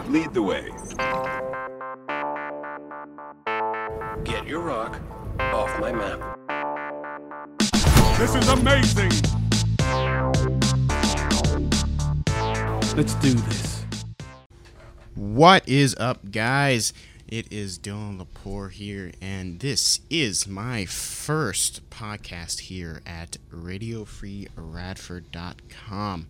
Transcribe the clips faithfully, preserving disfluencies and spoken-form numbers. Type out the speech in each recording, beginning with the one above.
Lead the way. Get your rock off my map. This is amazing! Let's do this. What is up, guys? It is Dylan Lepore here, and this is my first podcast here at radio free radford dot com.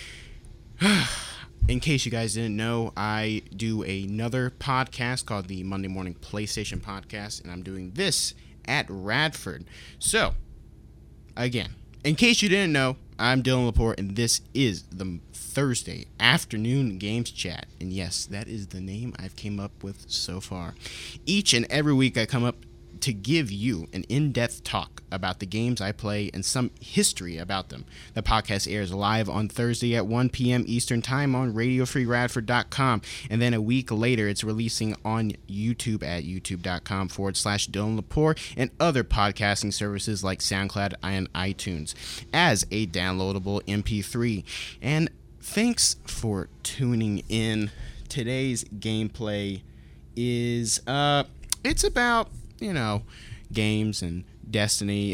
In case you guys didn't know, I do another podcast called the Monday Morning PlayStation Podcast, and I'm doing this at Radford. So, again, in case you didn't know, I'm Dylan Lepore, and this is the Thursday Afternoon Games Chat. And yes, that is the name I've came up with so far. Each and every week I come up to give you an in-depth talk about the games I play and some history about them. The podcast airs live on Thursday at one p.m. Eastern Time on radio free radford dot com, and then a week later it's releasing on YouTube at youtube.com forward slash Dylan Lepore and other podcasting services like SoundCloud and iTunes as a downloadable M P three. And thanks for tuning in. Today's gameplay is, uh, it's about, you know, games and Destiny.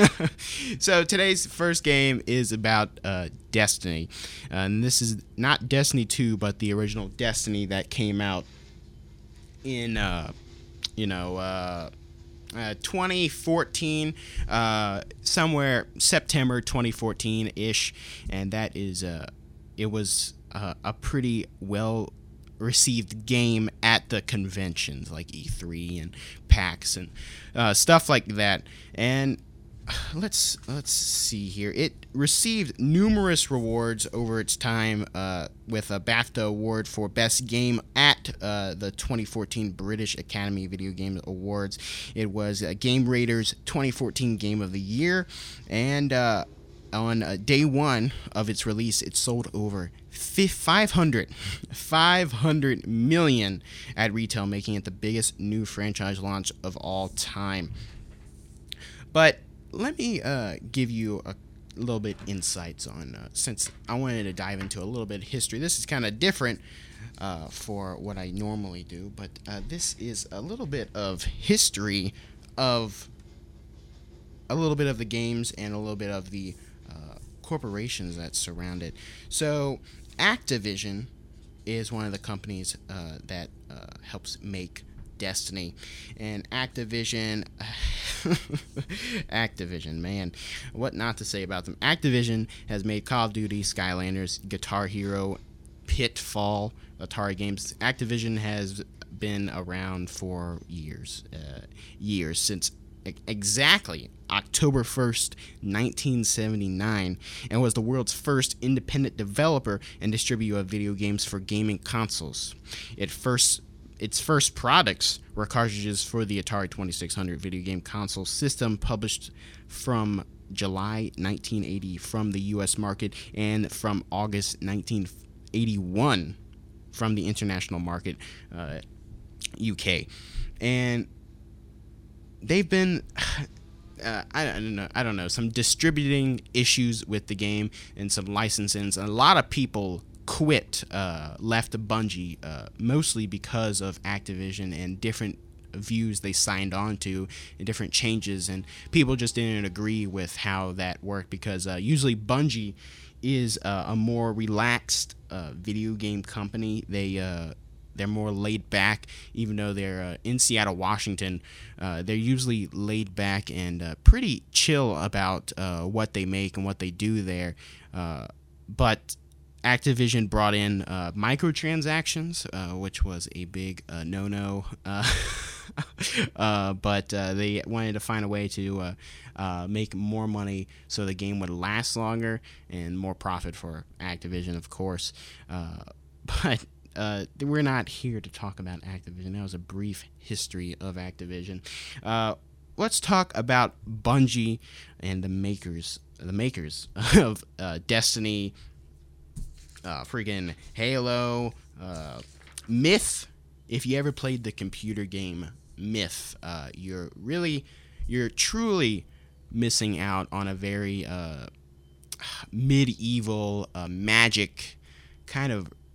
So today's first game is about uh, Destiny. Uh, and this is not Destiny two, but the original Destiny that came out in, uh, you know, uh, uh, twenty fourteen, uh, somewhere September twenty fourteen-ish. And that is, uh, it was uh, a pretty well received game at the conventions like E three and PAX and uh, stuff like that. And let's let's see here. It received numerous rewards over its time, uh, with a BAFTA award for best game at uh, the twenty fourteen British Academy Video Game Awards. It was uh, Game Raiders twenty fourteen Game of the Year, and uh, on uh, day one of its release, it sold over five hundred million at retail, making it the biggest new franchise launch of all time. But let me uh, give you a little bit insights on, uh, since I wanted to dive into a little bit of history. This is kind of different uh, for what I normally do, but uh, this is a little bit of history of a little bit of the games and a little bit of the uh, corporations that surround it. So Activision is one of the companies uh, that uh, helps make Destiny. And Activision, Activision, man, what not to say about them. Activision has made Call of Duty, Skylanders, Guitar Hero, Pitfall, Atari games. Activision has been around for years, uh, years, since exactly October first, nineteen seventy-nine, and was the world's first independent developer and distributor of video games for gaming consoles. It first, its first products were cartridges for the Atari twenty-six hundred video game console system, published from July nineteen eighty from the U S market and from August nineteen eighty-one from the international market, uh, U K. And they've been, uh, I don't know, I don't know, some distributing issues with the game and some licensings. A lot of people quit, uh, left Bungie, uh, mostly because of Activision and different views they signed on to and different changes, and people just didn't agree with how that worked, because uh, usually Bungie is uh, a more relaxed uh, video game company. They uh, They're more laid back, even though they're uh, in Seattle, Washington. Uh, they're usually laid back and uh, pretty chill about uh, what they make and what they do there. Uh, but Activision brought in uh, microtransactions, uh, which was a big uh, no-no. Uh, uh, but uh, they wanted to find a way to uh, uh, make more money so the game would last longer and more profit for Activision, of course. Uh, but Uh, we're not here to talk about Activision. That was a brief history of Activision. Uh, let's talk about Bungie and the makers, the makers of uh, Destiny, uh, freaking Halo, uh, Myth. If you ever played the computer game Myth, uh, you're really, you're truly missing out on a very uh, medieval uh, magic kind of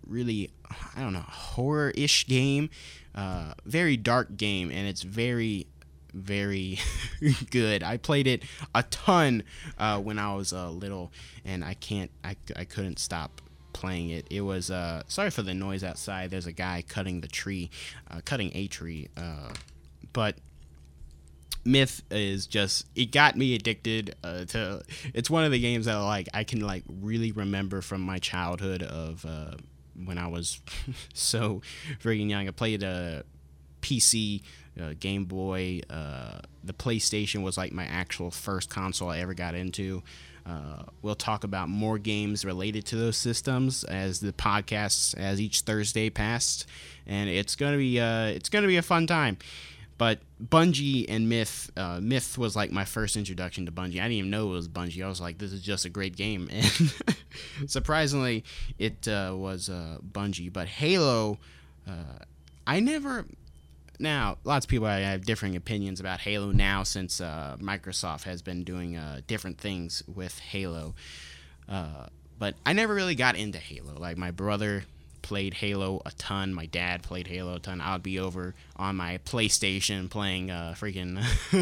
really, I don't know, horror-ish game. Uh, very dark game, and it's very, very good. I played it a ton uh, when I was uh, little, and I can't, I, I couldn't stop playing it. It was, uh, sorry for the noise outside. There's a guy cutting the tree, uh, cutting a tree, uh, but Myth is just, it got me addicted uh, to, it's one of the games that like I can like really remember from my childhood of uh, when I was so freaking young. I played a P C, uh, Game Boy, uh, the PlayStation was like my actual first console I ever got into. Uh, we'll talk about more games related to those systems as the podcasts, as each Thursday passed, and it's gonna be uh, it's gonna be a fun time. But Bungie and Myth, uh, Myth was like my first introduction to Bungie. I didn't even know it was Bungie. I was like, this is just a great game. And surprisingly, it uh, was uh, Bungie. But Halo, uh, I never... Now, lots of people have differing opinions about Halo now since uh, Microsoft has been doing uh, different things with Halo. Uh, but I never really got into Halo. Like, my brother played Halo a ton. My dad played Halo a ton. I would be over on my PlayStation playing uh, freaking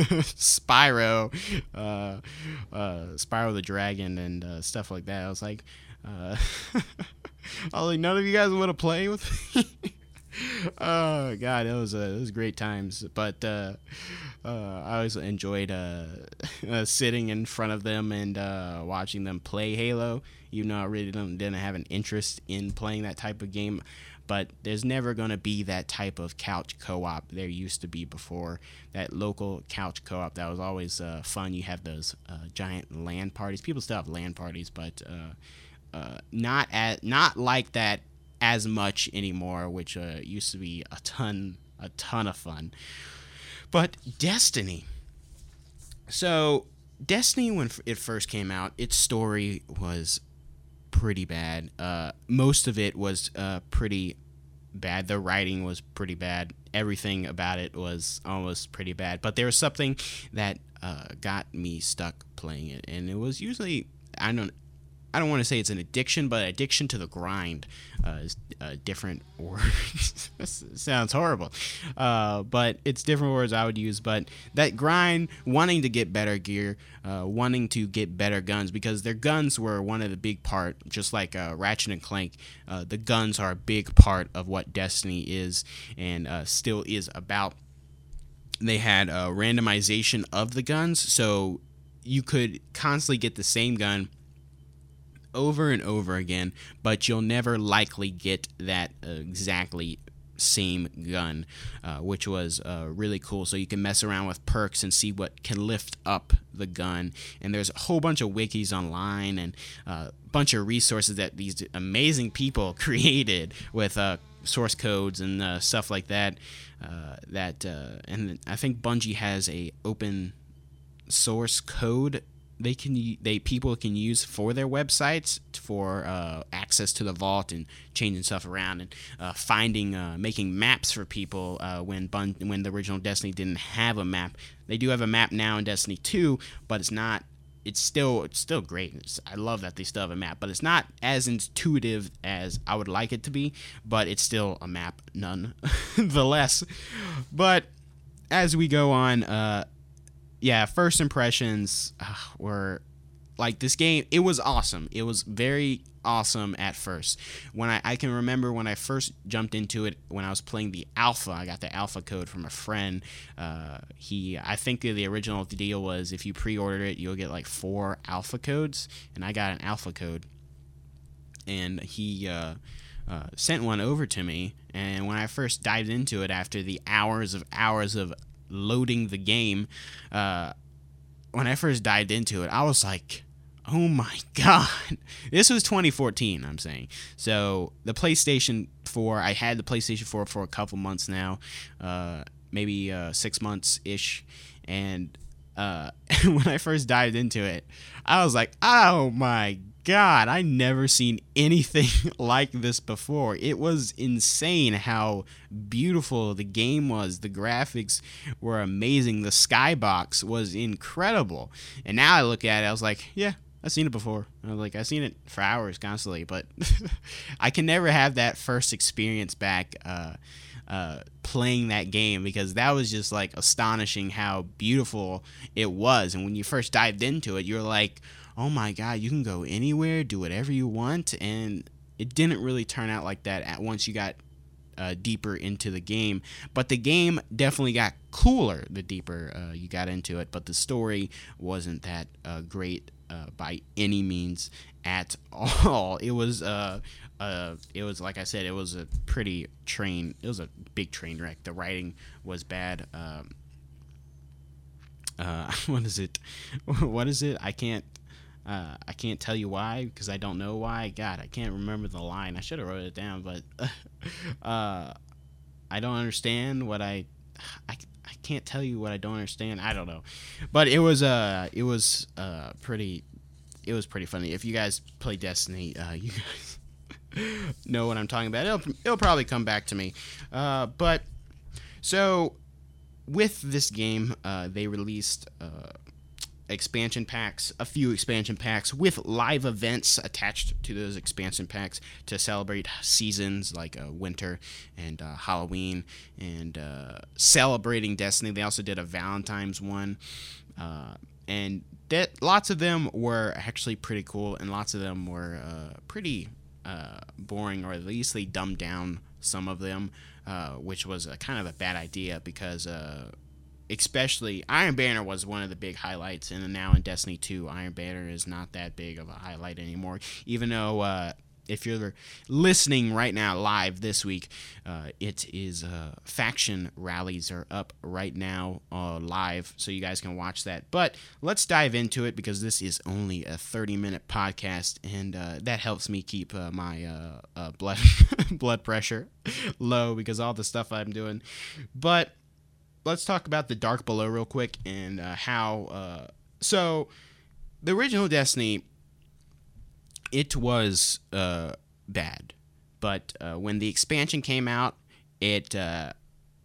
Spyro, uh, uh, Spyro the Dragon and uh, stuff like that. I was like, uh, I was like, none of you guys want to play with me? Oh god, it was uh, it was great times. But uh, uh, I always enjoyed uh, uh, sitting in front of them and uh, watching them play Halo. Even though I really don't, didn't have an interest in playing that type of game. But there's never gonna be that type of couch co-op there used to be before. That local couch co-op that was always uh, fun. You have those uh, giant LAN parties. People still have LAN parties, but uh, uh, not at not like that as much anymore, which uh, used to be a ton, a ton of fun. But Destiny. So Destiny, when it first came out, its story was pretty bad. Uh, most of it was uh, pretty bad. The writing was pretty bad. Everything about it was almost pretty bad. But there was something that uh, got me stuck playing it, and it was usually, I don't I don't want to say it's an addiction, but addiction to the grind uh, is a different word. Sounds horrible. Uh, but it's different words I would use. But that grind, wanting to get better gear, uh, wanting to get better guns, because their guns were one of the big part, just like uh, Ratchet and Clank. Uh, the guns are a big part of what Destiny is and uh, still is about. They had a randomization of the guns, so you could constantly get the same gun over and over again, but you'll never likely get that uh, exactly same gun, uh, which was uh, really cool. So you can mess around with perks and see what can lift up the gun. And there's a whole bunch of wikis online and a uh, bunch of resources that these amazing people created with uh, source codes and uh, stuff like that. Uh, that uh, and I think Bungie has a open source code they can they people can use for their websites for uh, access to the vault and changing stuff around and uh, finding uh, making maps for people uh, when Bun- when the original Destiny didn't have a map. They do have a map now in Destiny two, but it's not. It's still it's still great. It's, I love that they still have a map, but it's not as intuitive as I would like it to be. But it's still a map, nonetheless. But as we go on. Uh, Yeah, first impressions uh, were like this game. It was awesome. It was very awesome at first. When I, I can remember when I first jumped into it, when I was playing the alpha, I got the alpha code from a friend. Uh, he, I think the original deal was if you pre-order it, you'll get like four alpha codes, and I got an alpha code, and he uh, uh, sent one over to me. And when I first dived into it, after the hours of hours of loading the game, uh, when I first dived into it, I was like, oh my god. This was twenty fourteen, I'm saying. So the PlayStation four, I had the PlayStation four for a couple months now, uh, maybe uh, six months-ish, and uh, when I first dived into it, I was like, oh my god, I never seen anything like this before. It was insane how beautiful the game was. The graphics were amazing. The skybox was incredible. And now I look at it, I was like, yeah, I've seen it before. I was like, I've seen it for hours constantly, but I can never have that first experience back uh, uh, playing that game, because that was just like astonishing how beautiful it was. And when you first dived into it, you're like, oh my God, you can go anywhere, do whatever you want. And it didn't really turn out like that at once you got uh, deeper into the game. But the game definitely got cooler the deeper uh, you got into it. But the story wasn't that uh, great uh, by any means at all. It was, uh, uh, it was like I said, it was a pretty train. It was a big train wreck. The writing was bad. Um, uh, what is it? What is it? I can't. Uh, I can't tell you why, because I don't know why. God, I can't remember the line. I should have wrote it down, but uh, I don't understand what I, I. I can't tell you what I don't understand. I don't know, but it was uh, it was uh, pretty. It was pretty funny. If you guys play Destiny, uh, you guys know what I'm talking about. It'll it'll probably come back to me, uh, but so with this game, uh, they released. Uh, expansion packs, a few expansion packs with live events attached to those expansion packs to celebrate seasons like uh, winter and uh, Halloween, and uh, celebrating Destiny. They also did a Valentine's one, uh, and that lots of them were actually pretty cool, and lots of them were uh, pretty uh, boring, or at least they dumbed down some of them, uh, which was a kind of a bad idea, because uh, especially Iron Banner was one of the big highlights, and now in Destiny two, Iron Banner is not that big of a highlight anymore, even though uh, if you're listening right now live this week, uh, it is uh, faction rallies are up right now uh, live, so you guys can watch that. But let's dive into it, because this is only a thirty minute podcast, and uh, that helps me keep uh, my uh, uh, blood blood pressure low, because all the stuff I'm doing. But let's talk about the Dark Below real quick, and uh, how. Uh, so, the original Destiny, it was uh, bad, but uh, when the expansion came out, it uh,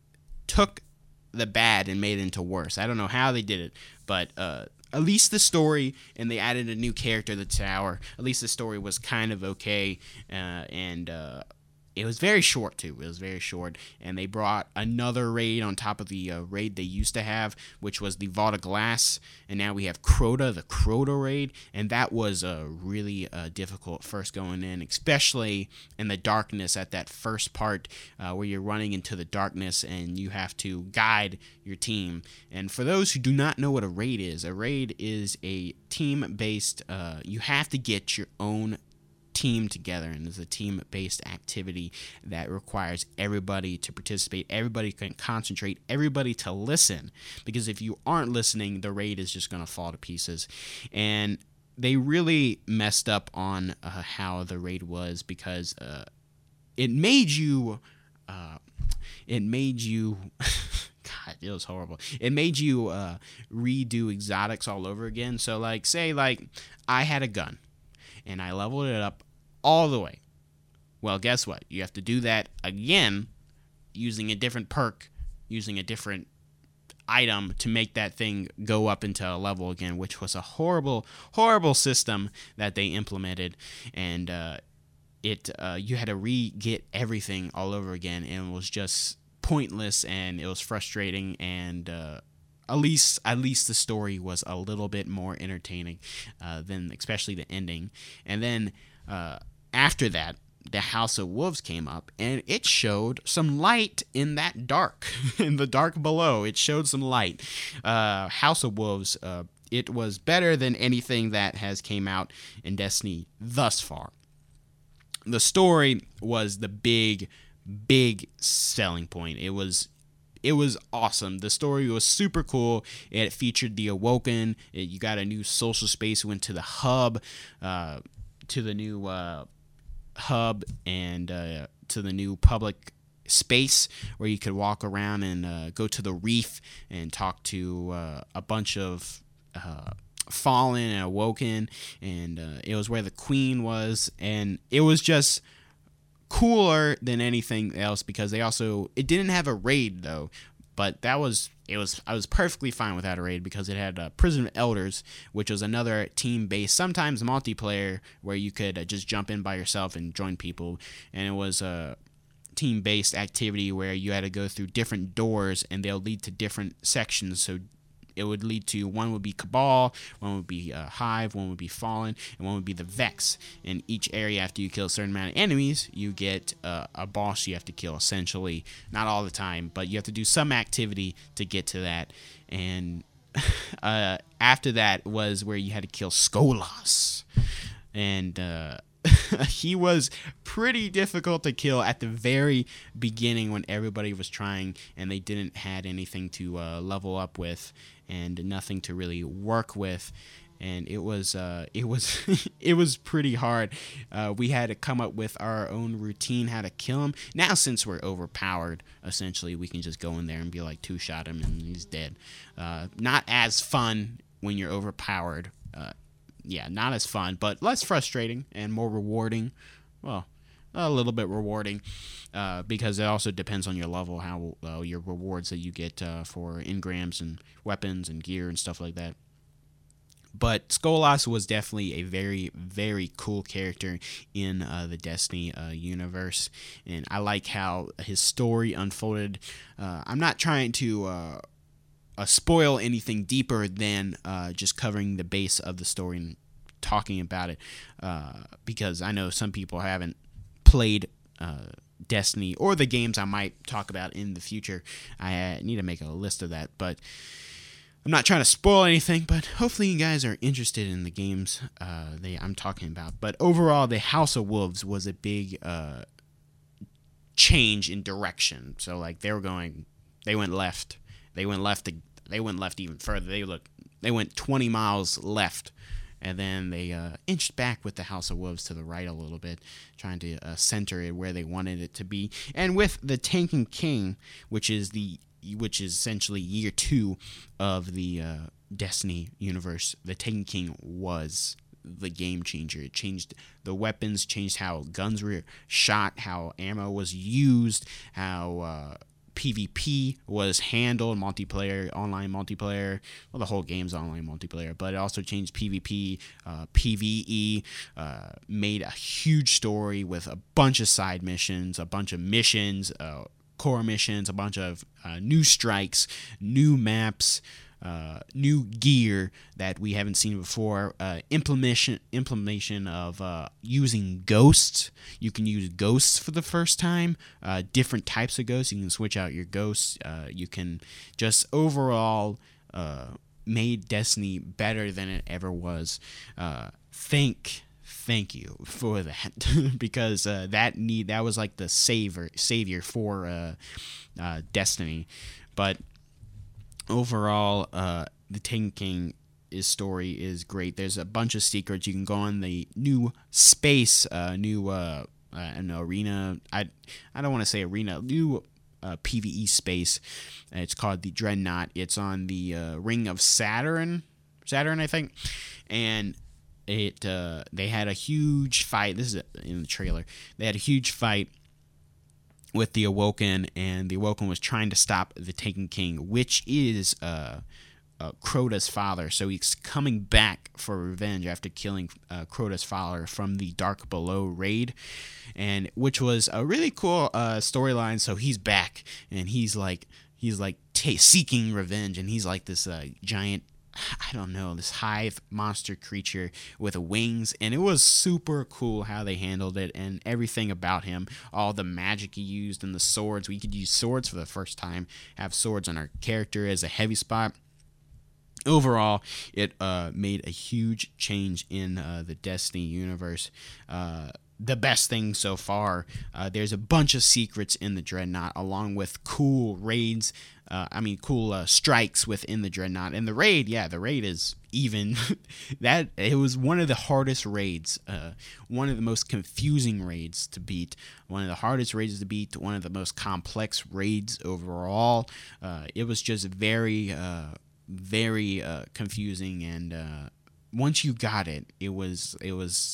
took the bad and made it into worse. I don't know how they did it, but uh, at least the story, and they added a new character, the Tower. At least the story was kind of okay, uh, and. Uh, It was very short, too. It was very short. And they brought another raid on top of the uh, raid they used to have, which was the Vault of Glass. And now we have Crota, the Crota raid. And that was uh, really uh, difficult first going in, especially in the darkness at that first part uh, where you're running into the darkness and you have to guide your team. And for those who do not know what a raid is, a raid is a team-based, uh, you have to get your own team together, and it's a team-based activity that requires everybody to participate, everybody can concentrate, everybody to listen, because if you aren't listening, the raid is just going to fall to pieces. And they really messed up on uh, how the raid was, because uh, it made you uh, it made you God, it was horrible. It made you uh, redo exotics all over again. So like, say like I had a gun and I leveled it up all the way. Well, guess what? You have to do that again using a different perk, using a different item to make that thing go up into a level again, which was a horrible, horrible system that they implemented. And uh, it uh, you had to re-get everything all over again, and it was just pointless, and it was frustrating, and uh, at least at least the story was a little bit more entertaining uh, than especially the ending. And then uh, after that, the House of Wolves came up, and it showed some light in that dark, in the dark below. It showed some light. Uh, House of Wolves, uh, it was better than anything that has came out in Destiny thus far. The story was the big, big selling point. It was It was awesome. The story was super cool. It featured the Awoken. It, you got a new social space. Went to the hub, uh, to the new uh, hub, and uh, to the new public space where you could walk around and uh, go to the reef and talk to uh, a bunch of uh, fallen and Awoken. And uh, it was where the Queen was, and it was just cooler than anything else, because they also, it didn't have a raid though, but that was it was I was perfectly fine with that raid because it had uh, Prison of Elders, which was another team-based, sometimes multiplayer, where you could uh, just jump in by yourself and join people, and it was a team-based activity where you had to go through different doors, and they'll lead to different sections. So it would lead to, one would be Cabal, one would be uh, Hive, one would be Fallen, and one would be the Vex. In each area, after you kill a certain amount of enemies, you get uh, a boss you have to kill, essentially. Not all the time, but you have to do some activity to get to that. And uh, after that was where you had to kill Skolas. And uh, he was pretty difficult to kill at the very beginning when everybody was trying and they didn't had anything to uh, level up with and nothing to really work with, and it was uh, it was it was pretty hard. Uh, we had to come up with our own routine how to kill him. Now, since we're overpowered, essentially we can just go in there and be like, two shot him and he's dead. Uh, not as fun when you're overpowered. Uh, yeah, not as fun, but less frustrating and more rewarding. Well, a little bit rewarding, uh, because it also depends on your level, how uh, your rewards that you get uh, for engrams and weapons and gear and stuff like that. But Skolas was definitely a very, very cool character in uh, the Destiny uh, universe, and I like how his story unfolded. Uh, I'm not trying to uh, uh, spoil anything deeper than uh, just covering the base of the story and talking about it, uh, because I know some people haven't played uh, Destiny or the games I might talk about in the future. I uh, need to make a list of that, but I'm not trying to spoil anything, but hopefully you guys are interested in the games uh, they, I'm talking about. But overall, the House of Wolves was a big uh, change in direction. So like they were going, they went left, they went left, to, they went left even further. They look, they went twenty miles left. And then they uh, inched back with the House of Wolves to the right a little bit, trying to uh, center it where they wanted it to be. And with the Taken King, which is the which is essentially year two of the uh, Destiny universe, the Taken King was the game changer. It changed the weapons, changed how guns were shot, how ammo was used, how uh, PvP was handled, multiplayer, online multiplayer. Well, the whole game's online multiplayer, but it also changed PvP, uh, PvE, uh, made a huge story with a bunch of side missions, a bunch of missions, uh, core missions, a bunch of uh, new strikes, new maps, uh, new gear that we haven't seen before, uh, implementation implementation of uh, using ghosts. You can use ghosts for the first time, uh, different types of ghosts. You can switch out your ghosts. Uh, you can just overall uh, made Destiny better than it ever was. Uh, thank thank you for that because uh, that need that was like the savior savior for uh, uh, Destiny, but overall, uh, the Taken King his story is great. There's a bunch of secrets. You can go on the new space, uh, new uh, uh, an arena. I I don't want to say arena. New uh, PvE space. It's called the Dreadnought. It's on the uh, Ring of Saturn. Saturn, I think, and it uh, they had a huge fight. This is in the trailer. They had a huge fight with the Awoken, and the Awoken was trying to stop the Taken King, which is uh, uh, Crota's father. So he's coming back for revenge after killing uh, Crota's father from the Dark Below raid, and which was a really cool uh, storyline. So he's back, and he's like he's like t- seeking revenge, and he's like this uh, giant, I don't know, this hive monster creature with wings, and it was super cool how they handled it and everything about him, all the magic he used and the swords. We could use swords for the first time, have swords on our character as a heavy spot. Overall, it uh, made a huge change in uh, the Destiny universe. Uh, the best thing so far, uh, there's a bunch of secrets in the Dreadnought, along with cool raids, uh, I mean cool uh, strikes within the Dreadnought. And the raid, yeah, the raid is even, that it was one of the hardest raids, uh, one of the most confusing raids to beat, one of the hardest raids to beat, one of the most complex raids overall. Uh, it was just very, uh, very uh, confusing, and uh, once you got it, it was, it was,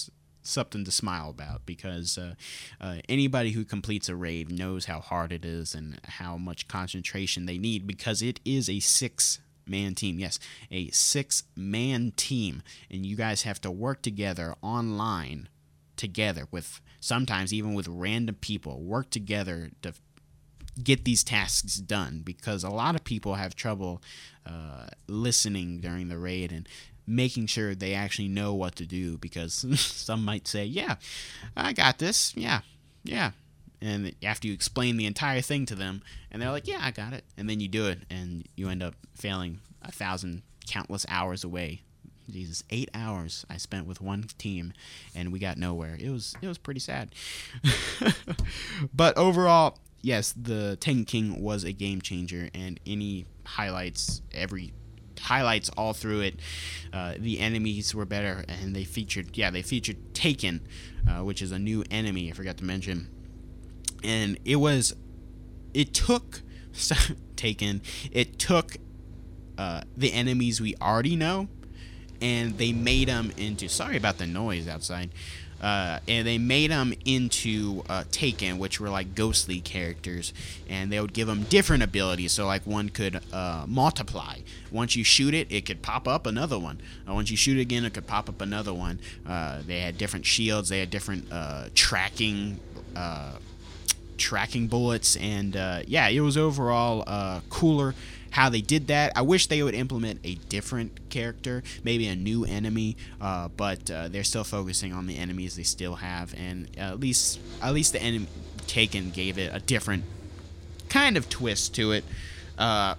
something to smile about, because uh, uh, anybody who completes a raid knows how hard it is and how much concentration they need, because it is a six-man team. Yes, a six-man team, and you guys have to work together online, together with sometimes even with random people, work together to get these tasks done, because a lot of people have trouble uh, listening during the raid and making sure they actually know what to do, because some might say, yeah, I got this, yeah, yeah, and after you explain the entire thing to them, and they're like, yeah, I got it, and then you do it, and you end up failing a thousand countless hours away. Jesus, eight hours I spent with one team, and we got nowhere. It was it was pretty sad. But overall, yes, the Taken King was a game changer, and any highlights, every highlights all through it. Uh, the enemies were better, and they featured, yeah, they featured Taken, uh, which is a new enemy I forgot to mention. And it was, it took Taken, it took uh, the enemies we already know, and they made them into, sorry about the noise outside, uh, and they made them into uh, Taken, which were like ghostly characters, and they would give them different abilities. So like one could uh, multiply. Once you shoot it, it could pop up another one. Uh, once you shoot it again, it could pop up another one. Uh, they had different shields. They had different uh, tracking uh, tracking bullets, and uh, yeah, it was overall uh, cooler how they did that. I wish they would implement a different character, maybe a new enemy, uh, but uh, they're still focusing on the enemies they still have, and at least at least the enemy Taken gave it a different kind of twist to it. Uh,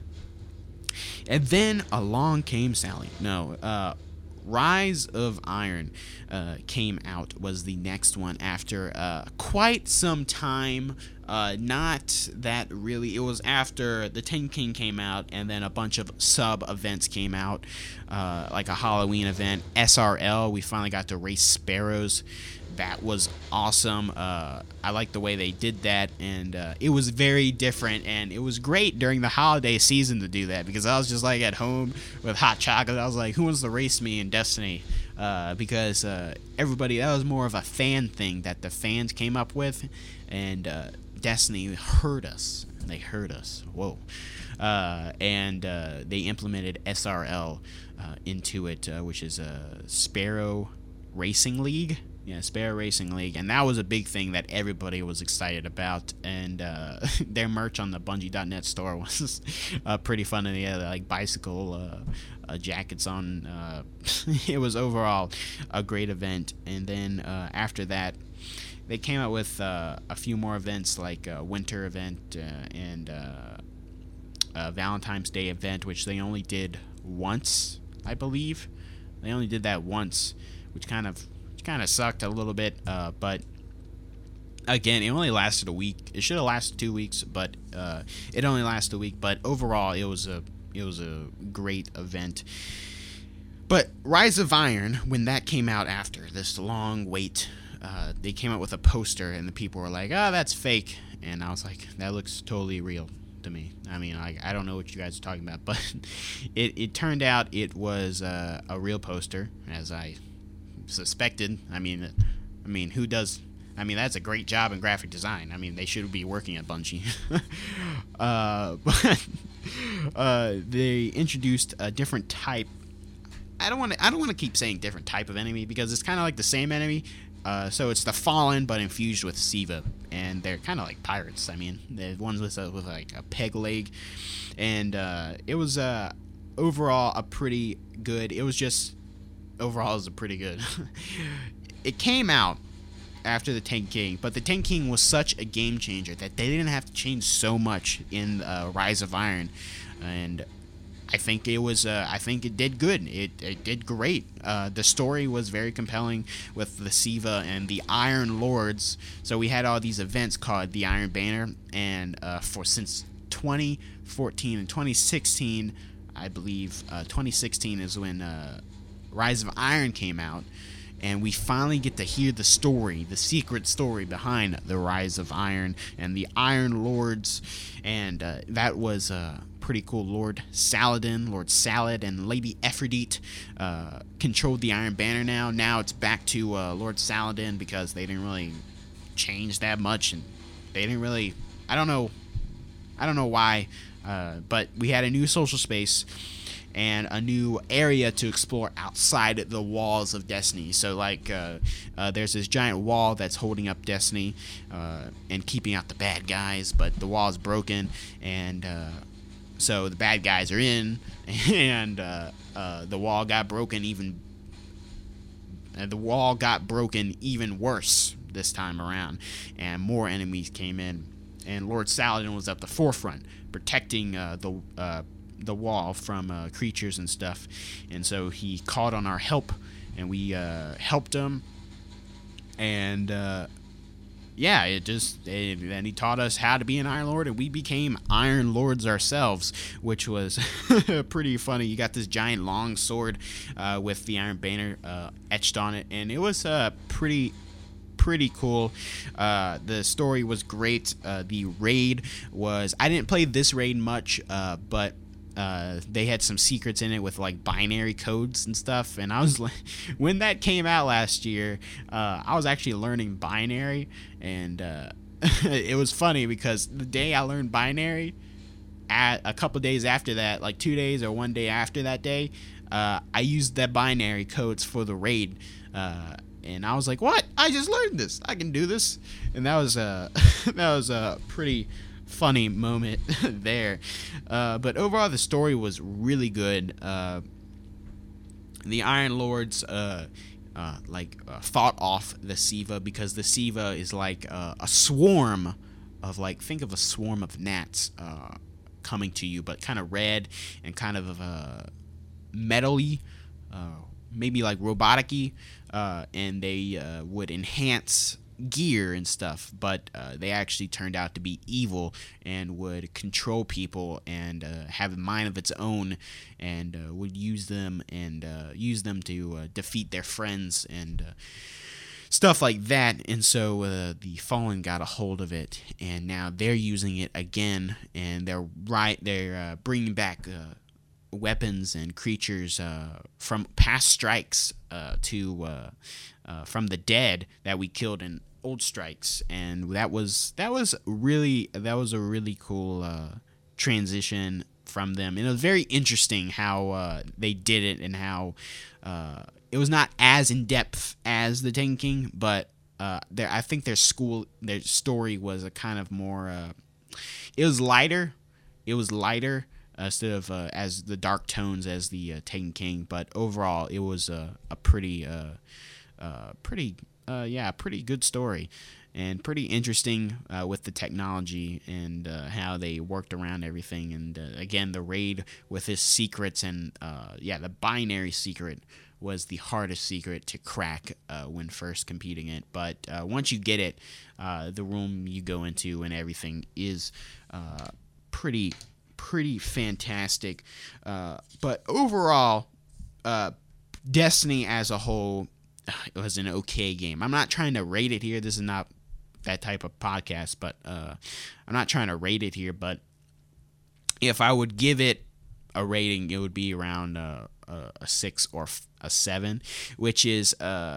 and then along came Sally. No, uh, Rise of Iron uh, came out, was the next one after uh, quite some time. Uh, not that really. It was after the Taken King came out, and then a bunch of sub events came out, uh, like a Halloween event, S R L. We finally got to race sparrows. That was awesome. Uh, I like the way they did that, and uh, it was very different, and it was great during the holiday season to do that, because I was just like at home with hot chocolate. I was like, who wants to race me in Destiny? Uh, because uh, everybody, that was more of a fan thing that the fans came up with, and uh, Destiny heard us. They heard us. Whoa. Uh, and uh, they implemented S R L uh, into it, uh, which is a Sparrow Racing League. Yeah, Sparrow Racing League, and that was a big thing that everybody was excited about, and uh, their merch on the Bungie dot net store was uh, pretty fun, and they had like bicycle uh, uh, jackets on. Uh, it was overall a great event, and then uh, after that, they came out with uh, a few more events, like a winter event uh, and uh, a Valentine's Day event, which they only did once, I believe. They only did that once, which kind of kind of sucked a little bit, uh, but again, it only lasted a week. It should have lasted two weeks, but uh, it only lasted a week. But overall, it was a it was a great event. But Rise of Iron, when that came out after this long wait, uh, they came out with a poster, and the people were like, "Oh, that's fake," and I was like, "That looks totally real to me." I mean, I, I don't know what you guys are talking about, but it, it turned out it was uh, a real poster, as I suspected. I mean, I mean, who does? I mean, that's a great job in graphic design. I mean, they should be working at Bungie. uh, but uh, they introduced a different type. I don't want to. I don't want to keep saying different type of enemy, because it's kind of like the same enemy. Uh, so it's the Fallen, but infused with Siva, and they're kind of like pirates. I mean, the ones with a, with like a peg leg, and uh, it was uh, overall a pretty good. It was just. Overall is a pretty good. It came out after the Taken King, but the Taken King was such a game changer that they didn't have to change so much in uh, Rise of Iron, and I think it was. Uh, I think it did good. It it did great. Uh, the story was very compelling with the Siva and the Iron Lords. So we had all these events called the Iron Banner, and uh, for since twenty fourteen and twenty sixteen, I believe uh, twenty sixteen is when. Uh, Rise of Iron came out, and we finally get to hear the story, the secret story behind the Rise of Iron and the Iron Lords, and uh, that was uh, pretty cool. Lord Saladin, Lord Salad, and Lady Aphrodite uh, controlled the Iron Banner now. Now it's back to uh, Lord Saladin because they didn't really change that much, and they didn't really, I don't know, I don't know why, uh, but we had a new social space and a new area to explore outside the walls of Destiny. So, like, uh, uh, there's this giant wall that's holding up Destiny uh, and keeping out the bad guys, but the wall is broken, and uh, so the bad guys are in, and uh, uh, the wall got broken even. Uh, the wall got broken even worse this time around, and more enemies came in, and Lord Saladin was at the forefront, protecting uh, the uh, the wall from uh, creatures and stuff, and so he called on our help, and we uh, helped him, and uh, yeah, it just it, then he taught us how to be an Iron Lord, and we became Iron Lords ourselves, which was pretty funny. You got this giant long sword uh, with the Iron Banner uh, etched on it, and it was uh, pretty pretty cool. Uh, the story was great. Uh, the raid was, I didn't play this raid much, uh, but Uh, they had some secrets in it with like binary codes and stuff, and I was like, when that came out last year, uh, I was actually learning binary, and uh, it was funny because the day I learned binary, at a couple days after that, like two days or one day after that day, uh, I used that binary codes for the raid, uh, and I was like, what? I just learned this. I can do this, and that was uh, that was a uh, pretty funny moment there, uh, but overall the story was really good. Uh, the Iron Lords uh, uh, like uh, fought off the Siva, because the Siva is like uh, a swarm of, like, think of a swarm of gnats uh, coming to you, but kind of red and kind of uh, metal-y, uh, maybe like robotic-y, uh, and they uh, would enhance gear and stuff, but uh, they actually turned out to be evil and would control people and uh, have a mind of its own, and uh, would use them and uh, use them to uh, defeat their friends and uh, stuff like that. And so uh, the Fallen got a hold of it, and now they're using it again, and they're right they're uh, bringing back uh, weapons and creatures uh, from past strikes uh, to uh, uh, from the dead that we killed in old strikes, and that was that was really that was a really cool uh, transition from them, and it was very interesting how uh, they did it, and how uh, it was not as in depth as the Taken King, but uh, their I think their school their story was a kind of more uh, it was lighter, it was lighter. Uh, instead of uh, as the dark tones as the uh, Taken King, but overall it was uh, a pretty, uh, uh, pretty, uh, yeah, pretty good story, and pretty interesting uh, with the technology and uh, how they worked around everything. And uh, again, the raid with his secrets, and uh, yeah, the binary secret was the hardest secret to crack uh, when first competing it. But uh, once you get it, uh, the room you go into and everything is uh, pretty. pretty fantastic, uh, but overall, uh, Destiny as a whole, it was an okay game. I'm not trying to rate it here. This is not that type of podcast, but uh, I'm not trying to rate it here. But if I would give it a rating, it would be around uh, a six or a seven, which is uh,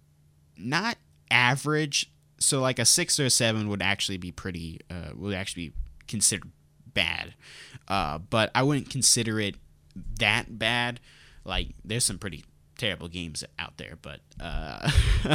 not average. So like a six or a seven would actually be pretty, uh, would actually be considered bad, uh, but I wouldn't consider it that bad. Like, there's some pretty terrible games out there, but uh,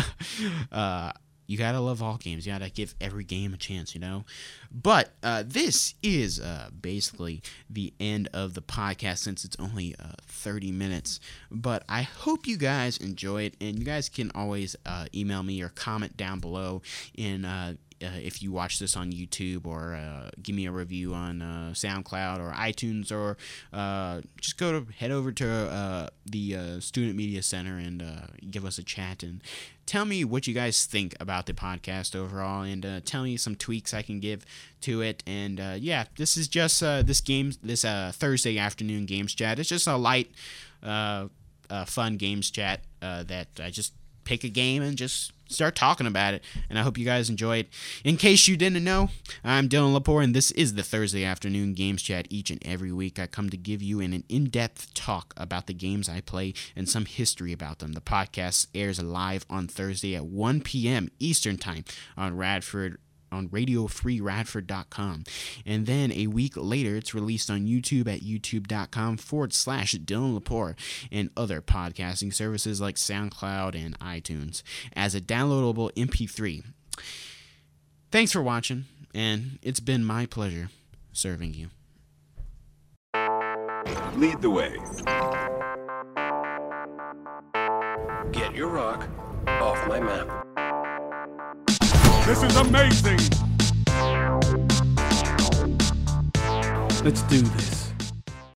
uh, you gotta love all games. You gotta give every game a chance, you know. But uh, this is uh, basically the end of the podcast, since it's only uh, thirty minutes. But I hope you guys enjoy it, and you guys can always uh, email me or comment down below in uh, Uh, if you watch this on YouTube, or uh, give me a review on uh, SoundCloud or iTunes, or uh, just go to head over to uh, the uh, Student Media Center and uh, give us a chat and tell me what you guys think about the podcast overall, and uh, tell me some tweaks I can give to it. And uh, yeah, this is just uh, this game, this uh, Thursday afternoon games chat. It's just a light, uh, uh, fun games chat uh, that I just pick a game and just start talking about it. And I hope you guys enjoy it. In case you didn't know, I'm Dylan Lepore, and this is the Thursday Afternoon Games Chat. Each and every week I come to give you an in-depth talk about the games I play and some history about them. The podcast airs live on Thursday at one p.m. Eastern Time on Radford on radio free radford dot com. And then a week later, it's released on YouTube at youtube.com forward slash Dylan Lepore and other podcasting services like SoundCloud and iTunes as a downloadable M P three. Thanks for watching, and it's been my pleasure serving you. Lead the way. Get your rock off my map. This is amazing! Let's do this.